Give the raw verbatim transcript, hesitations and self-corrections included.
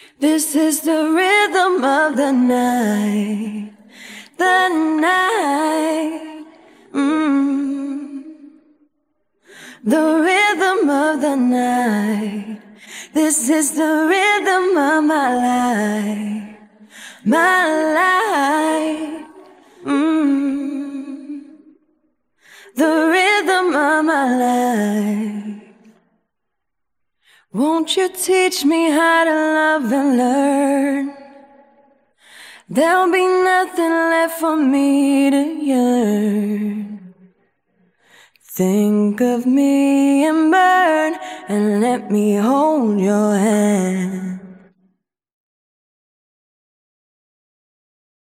This is the rhythm of the night, the night, mm. The rhythm of the night. This is the rhythm of my life, my life, mm. The rhythm of my life. Won't you teach me how to love and learn? There'll be nothing left for me to yearn. Think of me and burn, and let me hold your hand.